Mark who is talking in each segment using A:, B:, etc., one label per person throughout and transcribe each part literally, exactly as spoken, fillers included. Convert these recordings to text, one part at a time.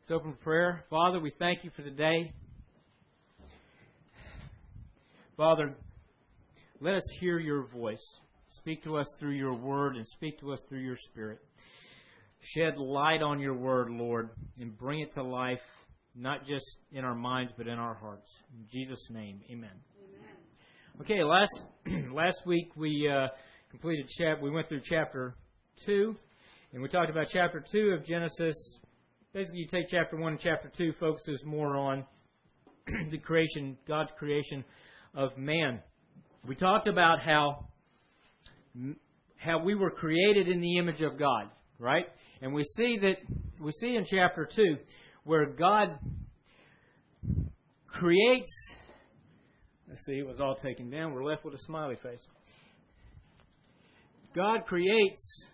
A: Let's open prayer. Father, we thank you for the day. Father, let us hear your voice. Speak to us through your word and speak to us through your Spirit. Shed light on your word, Lord, and bring it to life, not just in our minds, but in our hearts. In Jesus' name, amen. Amen. Okay, last last week we uh, completed chap. We went through chapter two, and we talked about chapter two of Genesis. Basically, you take chapter one and chapter two, focuses more on the creation, God's creation of man. We talked about how how we were created in the image of God, right? And we see that we see in chapter two where God creates. Let's see, it was all taken down. We're left with a smiley face. God creates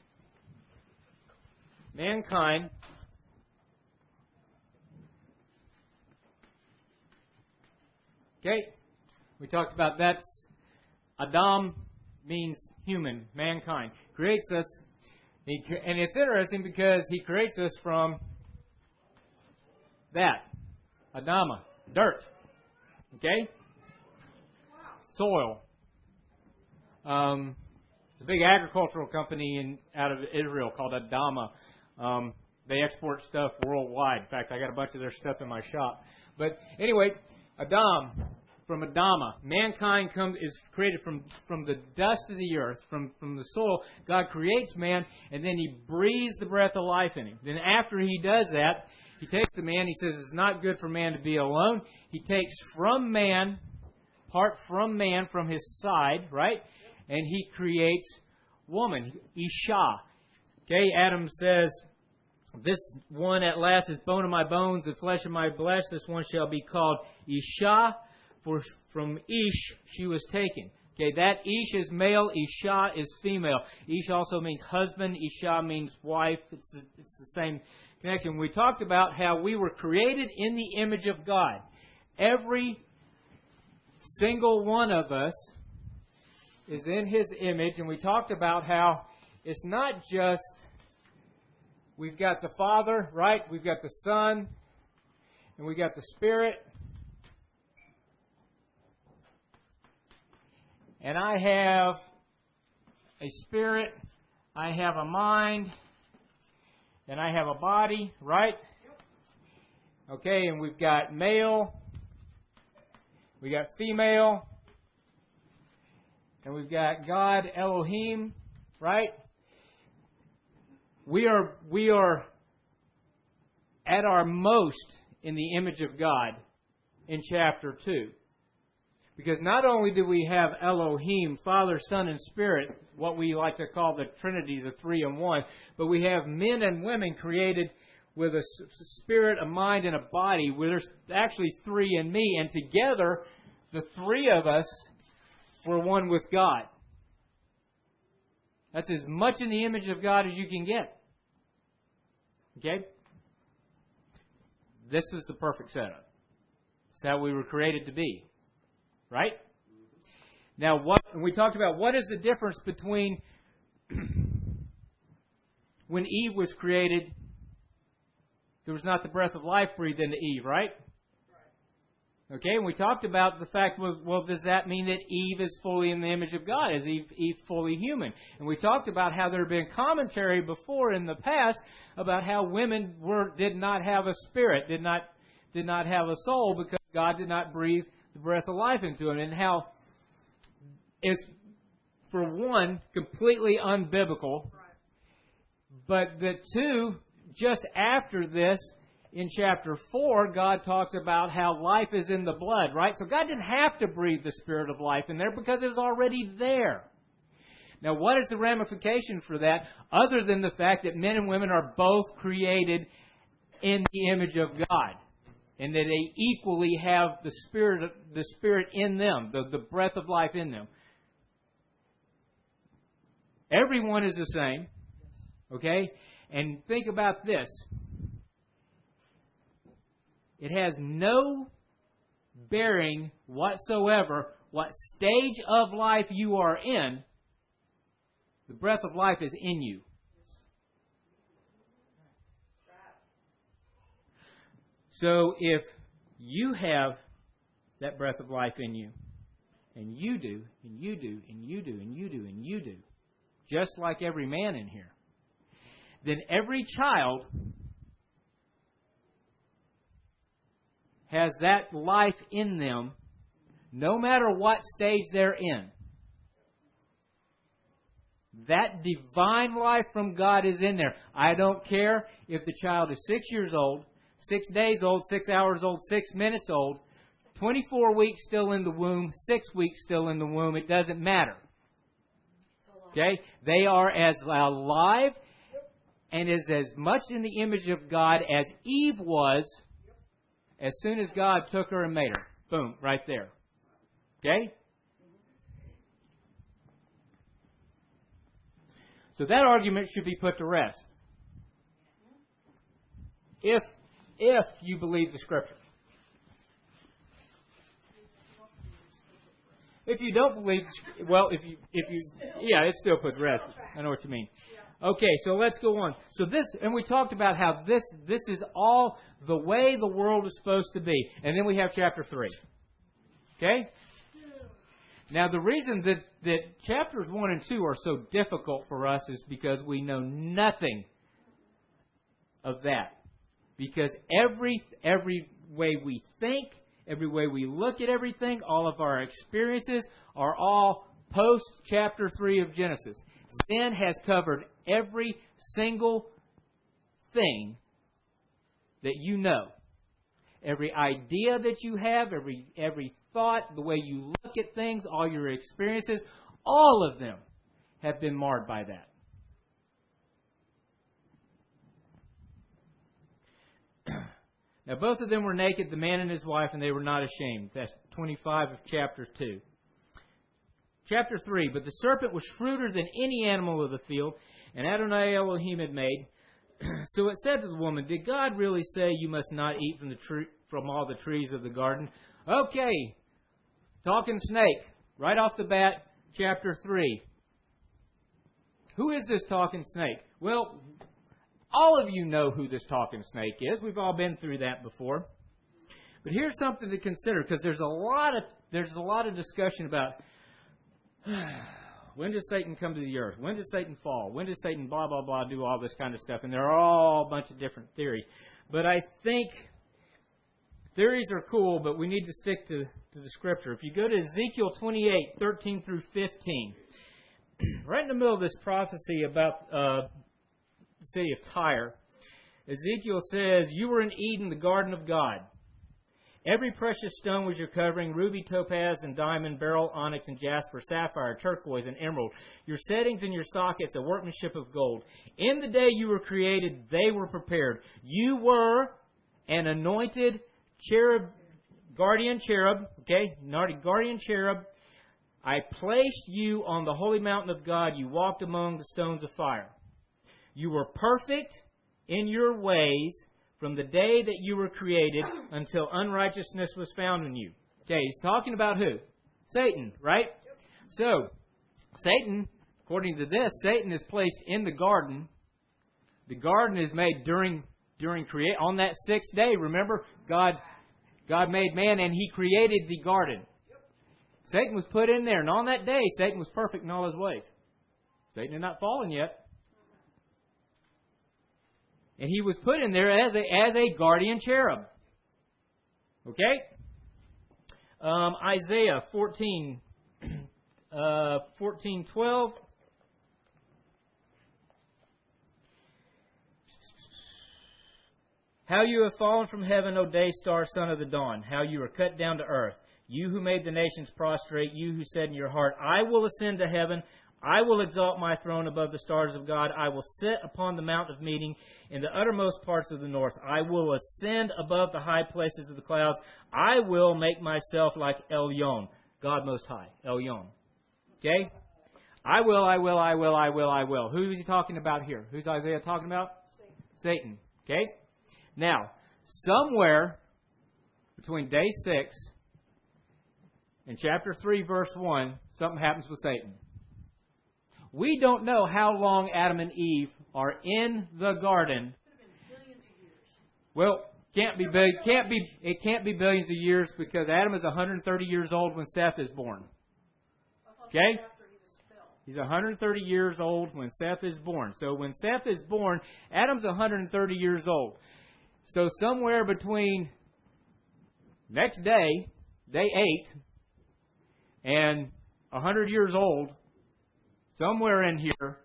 A: mankind. Okay, we talked about that. Adam means human, mankind. Creates us. He, and it's interesting because he creates us from that. Adama, dirt. Okay? Soil. Um, it's a big agricultural company in out of Israel called Adama. Um, they export stuff worldwide. In fact, I got a bunch of their stuff in my shop. But anyway, Adam, from Adama. Mankind comes is created from, from the dust of the earth, from, from the soil. God creates man, and then He breathes the breath of life in him. Then after He does that, He takes the man, He says it's not good for man to be alone. He takes from man, part from man, from his side, right? And He creates woman, Isha. Okay, Adam says, this one at last is bone of my bones and flesh of my flesh. This one shall be called Isha, for from Ish she was taken. Okay, that Ish is male, Isha is female. Ish also means husband, Isha means wife. It's the, it's the same connection. We talked about how we were created in the image of God. Every single one of us is in His image, and we talked about how it's not just we've got the Father, right? We've got the Son, and we got the Spirit. And I have a spirit, I have a mind, and I have a body, right? Okay, and we've got male, we got female, and we've got God, Elohim, right? We are we are at our most in the image of God in chapter two. Because not only do we have Elohim, Father, Son, and Spirit, what we like to call the Trinity, the three in one, but we have men and women created with a spirit, a mind, and a body, where there's actually three in me, and together, the three of us were one with God. That's as much in the image of God as you can get. Okay? This is the perfect setup. It's how we were created to be. Right? Now, what we talked about, what is the difference between when Eve was created, there was not the breath of life breathed into Eve, right? Okay, and we talked about the fact, well, well, does that mean that Eve is fully in the image of God? Is Eve, Eve fully human? And we talked about how there had been commentary before in the past about how women were did not have a spirit, did not did not have a soul because God did not breathe the breath of life into them, and how it's, for one, completely unbiblical, but the two, just after this, in chapter four, God talks about how life is in the blood, right? So God didn't have to breathe the Spirit of life in there because it was already there. Now, what is the ramification for that, other than the fact that men and women are both created in the image of God? And that they equally have the spirit, the spirit in them, the, the breath of life in them. Everyone is the same, okay? And think about this. It has no bearing whatsoever what stage of life you are in. The breath of life is in you. So if you have that breath of life in you, and you do, and you do, and you do, and you do, and you do, just like every man in here, then every child has that life in them, no matter what stage they're in. That divine life from God is in there. I don't care if the child is six years old, six days old, six hours old, six minutes old, twenty-four weeks still in the womb, six weeks still in the womb. It doesn't matter. Okay? They are as alive and is as much in the image of God as Eve was as soon as God took her and made her. Boom, right there. Okay? So that argument should be put to rest. If if you believe the Scripture. If you don't believe, well, if you if you yeah, it still puts rest. I know what you mean. Okay, so let's go on. So this, and we talked about how this this is all the way the world is supposed to be. And then we have chapter three. Okay? Now, the reason that, that chapters one and two are so difficult for us is because we know nothing of that. Because every every way we think, every way we look at everything, all of our experiences are all post chapter three of Genesis. Zen has covered every single thing that you know. Every idea that you have, every every thought, the way you look at things, all your experiences, all of them have been marred by that. Now, both of them were naked, the man and his wife, and they were not ashamed. That's twenty-five of chapter two. Chapter three, but the serpent was shrewder than any animal of the field, and Adonai Elohim had made. So it said to the woman, did God really say you must not eat from the tree, from all the trees of the garden? Okay, talking snake, right off the bat, chapter three. Who is this talking snake? Well, all of you know who this talking snake is. We've all been through that before. But here's something to consider, because there's a lot of there's a lot of discussion about when did Satan come to the earth? When did Satan fall? When did Satan blah, blah, blah do all this kind of stuff? And there are all a bunch of different theories. But I think theories are cool, but we need to stick to, to the Scripture. If you go to Ezekiel twenty-eight, thirteen through fifteen, right in the middle of this prophecy about uh, the city of Tyre, Ezekiel says, you were in Eden, the garden of God. Every precious stone was your covering, ruby, topaz, and diamond, beryl, onyx, and jasper, sapphire, turquoise, and emerald. Your settings and your sockets, a workmanship of gold. In the day you were created, they were prepared. You were an anointed cherub, guardian cherub, okay, guardian cherub. I placed you on the holy mountain of God. You walked among the stones of fire. You were perfect in your ways from the day that you were created until unrighteousness was found in you. Okay, he's talking about who? Satan, right? So, Satan, according to this, Satan is placed in the garden. The garden is made during during create on that sixth day. Remember, God God made man and He created the garden. Satan was put in there, and on that day, Satan was perfect in all his ways. Satan had not fallen yet. And he was put in there as a as a guardian cherub. Okay? Um, Isaiah fourteen, uh, fourteen twelve. How you have fallen from heaven, O day star, son of the dawn. How you are cut down to earth. You who made the nations prostrate. You who said in your heart, I will ascend to heaven. I will exalt my throne above the stars of God. I will sit upon the mount of meeting in the uttermost parts of the north. I will ascend above the high places of the clouds. I will make myself like Elyon, God Most High, Elyon. Okay? I will, I will, I will, I will, I will. Who is he talking about here? Who's Isaiah talking about? Satan. Satan. Okay? Now, somewhere between day six and chapter three, verse one, something happens with Satan. We don't know how long Adam and Eve are in the garden. Well, Can't be billion, can't be it can't be billions of years because Adam is one hundred thirty years old when Seth is born. Okay? He's one hundred thirty years old when Seth is born. So when Seth is born, Adam's one hundred thirty years old. So somewhere between next day, day eight, and one hundred years old, somewhere in here,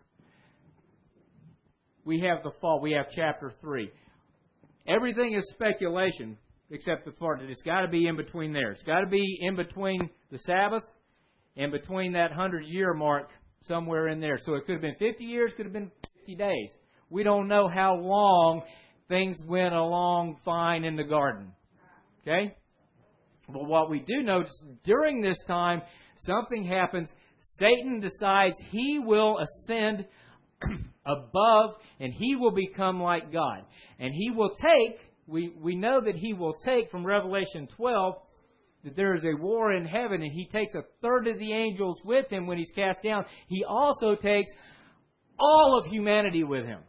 A: we have the fall. We have chapter three. Everything is speculation except the part that it's got to be in between there. It's got to be in between the Sabbath and between that hundred-year mark, somewhere in there. So it could have been fifty years, could have been fifty days. We don't know how long things went along fine in the garden. Okay? But what we do know, during this time, something happens. Satan decides he will ascend above and he will become like God. And he will take, we, we know that he will take from Revelation twelve, that there is a war in heaven and he takes a third of the angels with him when he's cast down. He also takes all of humanity with him.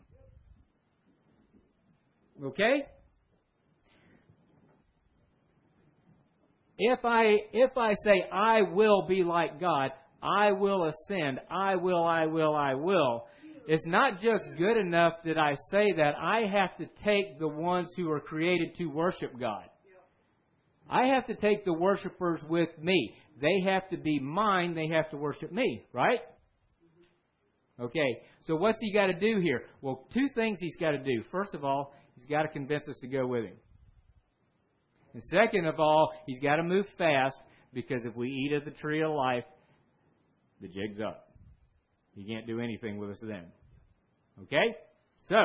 A: Okay? If I if I say I will be like God, I will ascend, I will, I will, I will, it's not just good enough that I say that. I have to take the ones who are created to worship God. I have to take the worshipers with me. They have to be mine. They have to worship me, right? Okay, so what's he got to do here? Well, two things he's got to do. First of all, he's got to convince us to go with him. And second of all, he's got to move fast because if we eat of the tree of life, the jig's up. He can't do anything with us then. Okay? So,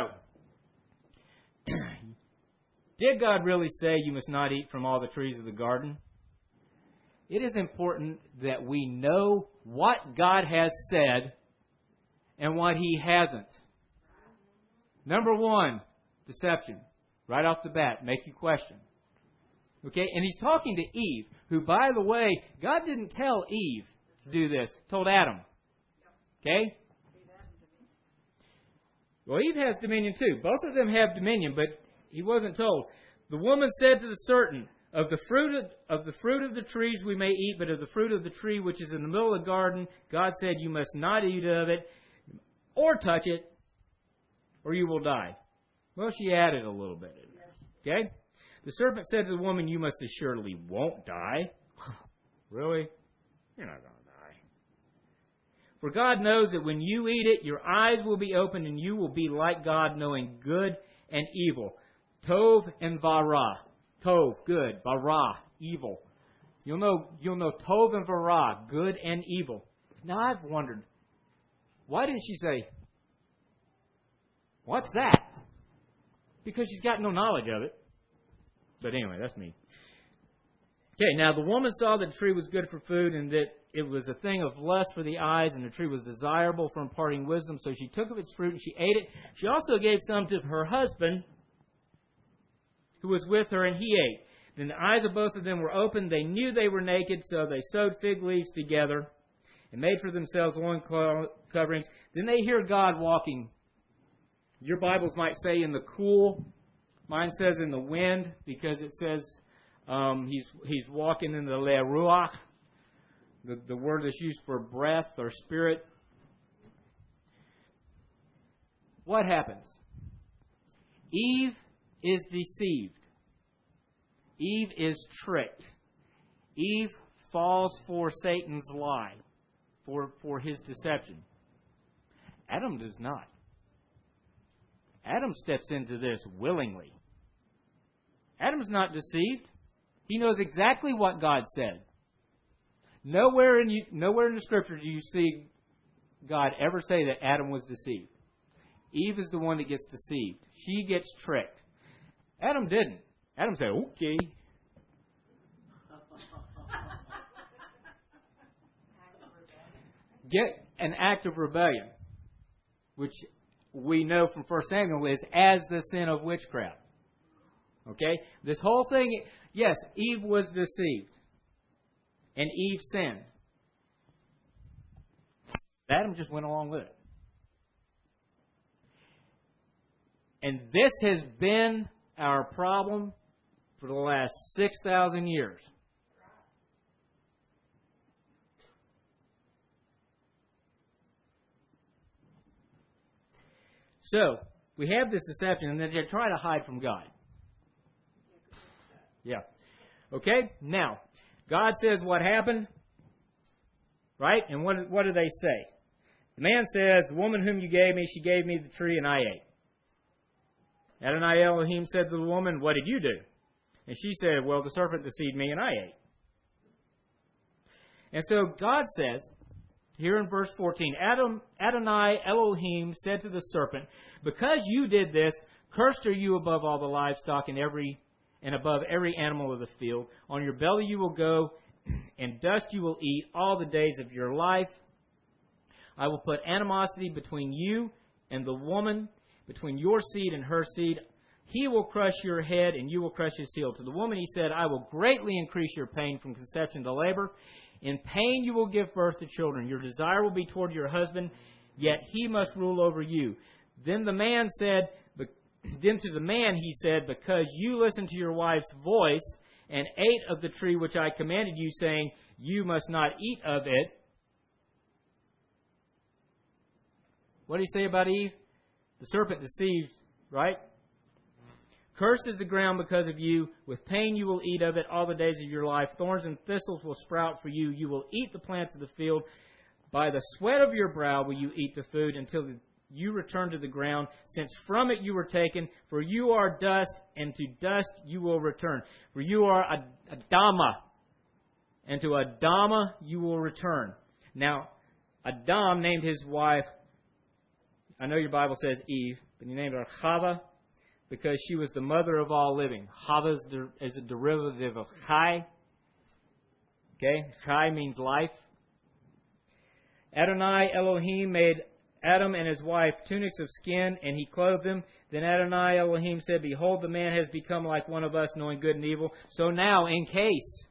A: did God really say you must not eat from all the trees of the garden? It is important that we know what God has said and what He hasn't. Number one, deception. Right off the bat, make you question. Okay? And He's talking to Eve, who, by the way, God didn't tell Eve to do this. He told Adam. Okay? Well, Eve has dominion too. Both of them have dominion, but he wasn't told. The woman said to the serpent, Of the fruit of, of the fruit of the trees we may eat, but of the fruit of the tree which is in the middle of the garden, God said, You must not eat of it, or touch it, or you will die. Well, she added a little bit. Okay? The serpent said to the woman, You most assuredly won't die. Really? You're not going to die. For God knows that when you eat it, your eyes will be opened and you will be like God, knowing good and evil. Tov and Vara. Tov, good. Vara, evil. You'll know, you'll know Tov and Vara, good and evil. Now I've wondered, why didn't she say, what's that? Because she's got no knowledge of it. But anyway, that's me. Okay, now the woman saw that the tree was good for food and that it was a thing of lust for the eyes, and the tree was desirable for imparting wisdom. So she took of its fruit and she ate it. She also gave some to her husband who was with her, and he ate. Then the eyes of both of them were opened. They knew they were naked, so they sewed fig leaves together and made for themselves loin coverings. Then they hear God walking. Your Bibles might say in the cool. Mine says in the wind, because it says um, he's he's walking in the le ruach. The, the word that's used for breath or spirit. What happens? Eve is deceived. Eve is tricked. Eve falls for Satan's lie, for, for his deception. Adam does not. Adam steps into this willingly. Adam's not deceived. He knows exactly what God said. Nowhere in you, nowhere in the Scripture do you see God ever say that Adam was deceived. Eve is the one that gets deceived. She gets tricked. Adam didn't. Adam said, okay. Get an act of rebellion, which we know from First Samuel is as the sin of witchcraft. Okay? This whole thing, yes, Eve was deceived. And Eve sinned. Adam just went along with it. And this has been our problem for the last six thousand years. So, we have this deception, and then they try to hide from God. Yeah. Okay? Now, God says what happened, right? And what, what do they say? The man says, the woman whom you gave me, she gave me the tree, and I ate. Adonai Elohim said to the woman, what did you do? And she said, well, the serpent deceived me, and I ate. And so God says, here in verse fourteen, Adam, Adonai Elohim said to the serpent, because you did this, cursed are you above all the livestock and every and above every animal of the field. On your belly you will go, and dust you will eat all the days of your life. I will put animosity between you and the woman, between your seed and her seed. He will crush your head, and you will crush his heel. To the woman he said, I will greatly increase your pain from conception to labor. In pain you will give birth to children. Your desire will be toward your husband, yet he must rule over you. Then the man said, then to the man he said, because you listened to your wife's voice and ate of the tree which I commanded you, saying, you must not eat of it. What do you say about Eve? The serpent deceived, right? Cursed is the ground because of you. With pain you will eat of it all the days of your life. Thorns and thistles will sprout for you. You will eat the plants of the field. By the sweat of your brow will you eat the food until you return to the ground, since from it you were taken. For you are dust, and to dust you will return. For you are Adama, and to Adama you will return. Now, Adam named his wife, I know your Bible says Eve, but he named her Chava, because she was the mother of all living. Chava is, der, is a derivative of Chai. Okay? Chai means life. Adonai Elohim made Adam and his wife tunics of skin, and he clothed them. Then Adonai Elohim said, behold, the man has become like one of us, knowing good and evil. So now, in case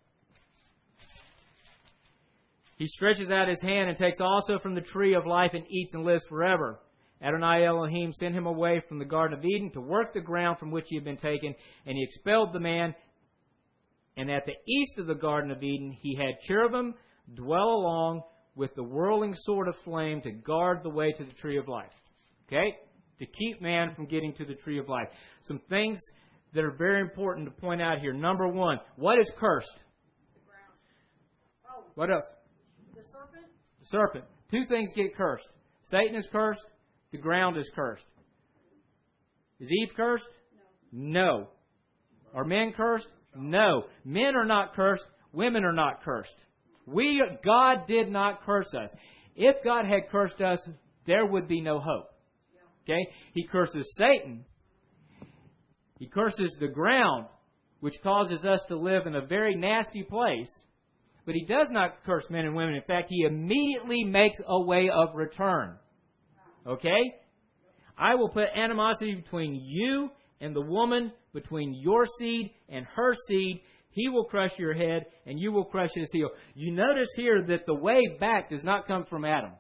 A: he stretches out his hand and takes also from the tree of life and eats and lives forever. Adonai Elohim sent him away from the Garden of Eden to work the ground from which he had been taken, and he expelled the man. And at the east of the Garden of Eden, he had cherubim dwell along with the whirling sword of flame to guard the way to the tree of life. Okay? To keep man from getting to the tree of life. Some things that are very important to point out here. Number one, what is cursed?
B: The ground. Oh.
A: What else?
B: The serpent?
A: The serpent. Two things get cursed. Satan is cursed. The ground is cursed. Is Eve cursed? No. No. Are men cursed? No. Men are not cursed. Women are not cursed. We, God did not curse us. If God had cursed us, there would be no hope. Okay? He curses Satan. He curses the ground, which causes us to live in a very nasty place. But he does not curse men and women. In fact, he immediately makes a way of return. Okay? I will put animosity between you and the woman, between your seed and her seed. He will crush your head, and you will crush his heel. You notice here that the way back does not come from Adam.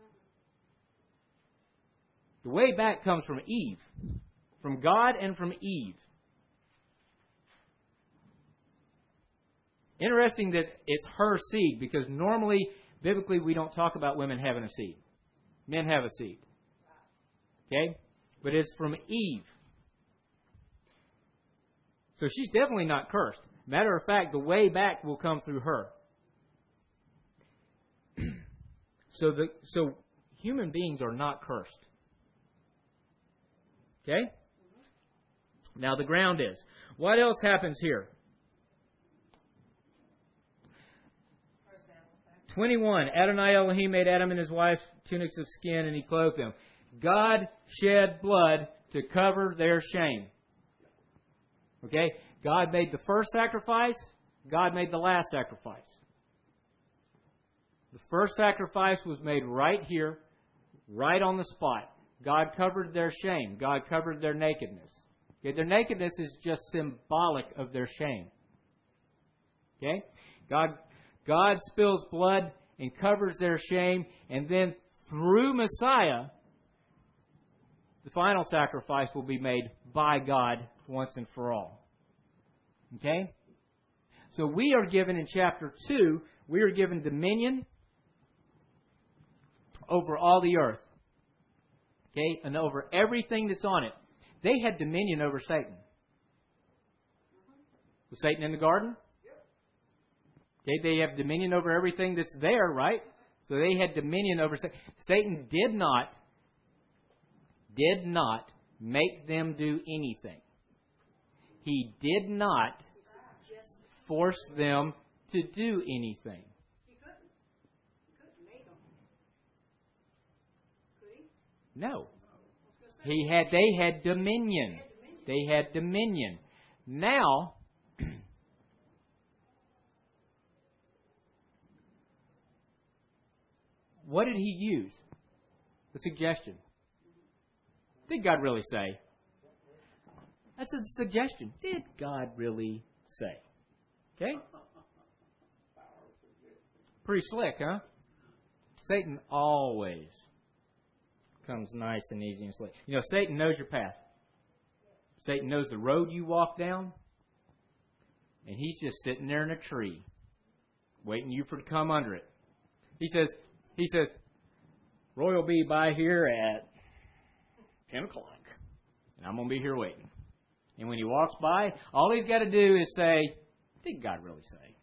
A: The way back comes from Eve. From God and from Eve. Interesting that it's her seed, because normally, biblically, we don't talk about women having a seed. Men have a seed. Okay? But it's from Eve. So she's definitely not cursed. Matter of fact, the way back will come through her. so the so human beings are not cursed. Okay? Now the ground is. What else happens here? twenty-one. Adonai Elohim made Adam and his wife tunics of skin, and he clothed them. God shed blood to cover their shame. Okay? God made the first sacrifice. God made the last sacrifice. The first sacrifice was made right here, right on the spot. God covered their shame. God covered their nakedness. Okay? Their nakedness is just symbolic of their shame. Okay? God, God spills blood and covers their shame, and then through Messiah, the final sacrifice will be made by God once and for all. Okay? So we are given in chapter two, we are given dominion over all the earth. Okay? And over everything that's on it. They had dominion over Satan. Was Satan in the garden? Okay, they have dominion over everything that's there, right? So they had dominion over Satan. Satan did not, did not make them do anything. He did not force them to do anything.
B: He couldn't. He couldn't make them. Could he?
A: No. He had, they had dominion. They had dominion. Now, what did he use? A suggestion. Did God really say? That's a suggestion. Did God really say? Okay? Pretty slick, huh? Satan always comes nice and easy and slick. You know, Satan knows your path. Satan knows the road you walk down. And he's just sitting there in a tree, waiting you for to come under it. He says, he says, Roy will be by here at ten o'clock. And I'm going to be here waiting. And when he walks by, all he's got to do is say, did God really say?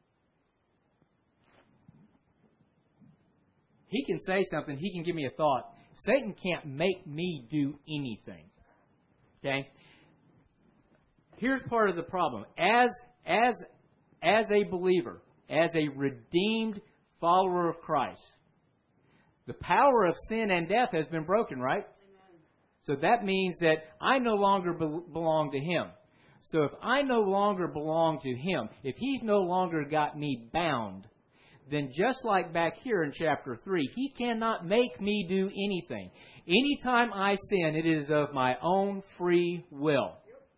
A: He can say something. He can give me a thought. Satan can't make me do anything. Okay? Here's part of the problem. As, as, as a believer, as a redeemed follower of Christ, the power of sin and death has been broken, right? So that means that I no longer be- belong to Him. So if I no longer belong to Him, if He's no longer got me bound, then just like back here in chapter three, He cannot make me do anything. Anytime I sin, it is of my own free will.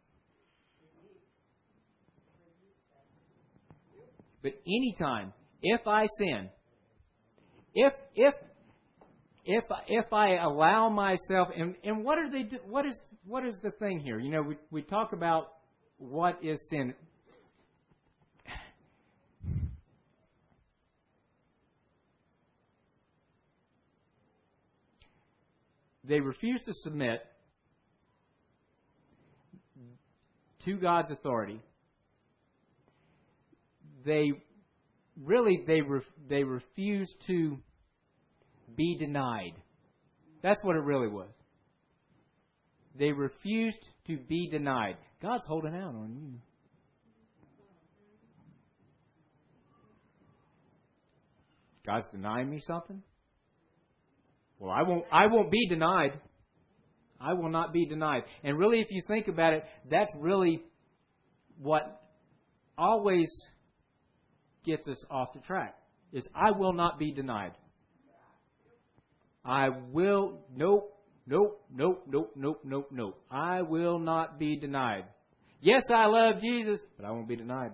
A: But anytime, if I sin, if if if if I allow myself, and, and what are they? Do, what is what is the thing here? You know, we we talk about what is sin. They refuse to submit to God's authority. They really they re, they refuse to be denied. That's what it really was. They refused to be denied. God's holding out on you. God's denying me something? Well, I won't I won't be denied. I will not be denied. And really, if you think about it, that's really what always gets us off the track. Is I will not be denied. I will, nope, nope, nope, nope, nope, nope, nope. I will not be denied. Yes, I love Jesus, but I won't be denied.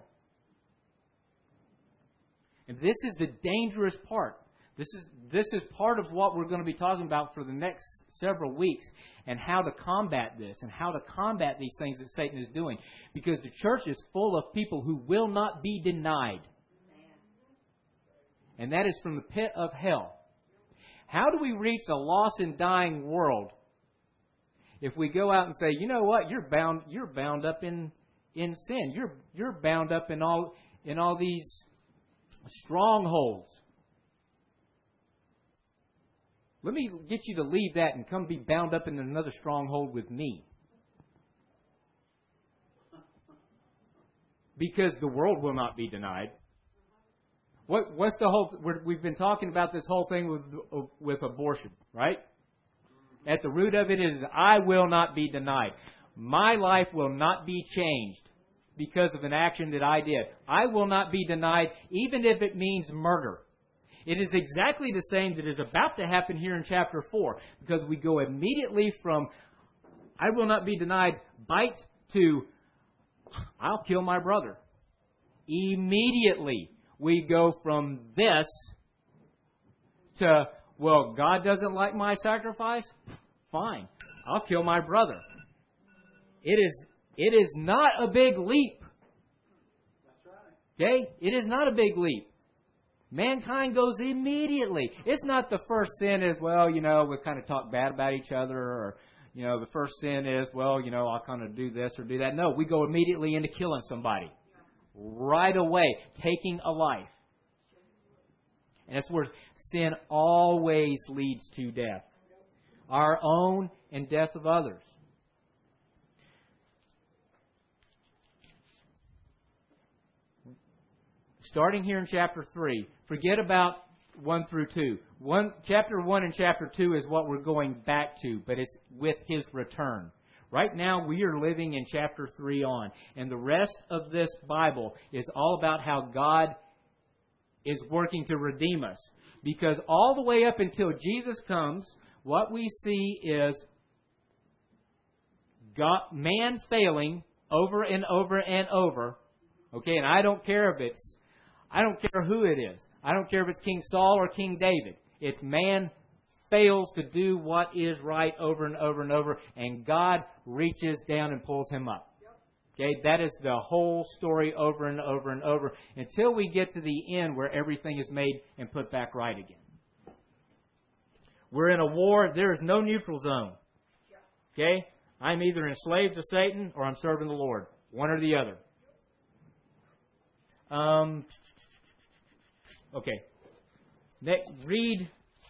A: And this is the dangerous part. This is this is part of what we're going to be talking about for the next several weeks, and how to combat this, and how to combat these things that Satan is doing. Because the church is full of people who will not be denied. And that is from the pit of hell. How do we reach a lost and dying world if we go out and say, you know what, you're bound you're bound up in, in sin. You're you're bound up in all in all these strongholds. Let me get you to leave that and come be bound up in another stronghold with me. Because the world will not be denied. What, what's the whole? We're, we've been talking about this whole thing with with abortion, right? At the root of it is, I will not be denied. My life will not be changed because of an action that I did. I will not be denied, even if it means murder. It is exactly the same that is about to happen here in chapter four, because we go immediately from, I will not be denied, bite, to, I'll kill my brother. Immediately. We go from this to, well, God doesn't like my sacrifice? Fine. I'll kill my brother. It is, it is not a big leap Okay? It is not a big leap. Mankind goes immediately. It's not the first sin is, well, you know, we kind of talk bad about each other, or, you know, the first sin is, well, you know, I'll kind of do this or do that. No, we go immediately into killing somebody. Right away, taking a life. And that's where sin always leads to death. Our own and death of others. Starting here in chapter three, forget about one through two. One, chapter one and chapter two is what we're going back to, but it's with His return. Right now, we are living in chapter three on. And the rest of this Bible is all about how God is working to redeem us. Because all the way up until Jesus comes, what we see is God, man failing over and over and over. Okay, and I don't care if it's I don't care who it is. I don't care if it's King Saul or King David. It's man fails to do what is right over and over and over, and God reaches down and pulls him up. Okay, that is the whole story over and over and over until we get to the end where everything is made and put back right again. We're in a war. There is no neutral zone. Okay, I'm either enslaved to Satan or I'm serving the Lord. One or the other. Um. Okay. Next, read.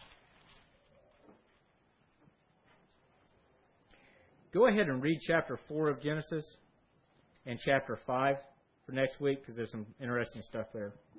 A: Go ahead and read chapter four of Genesis and chapter five for next week because there's some interesting stuff there.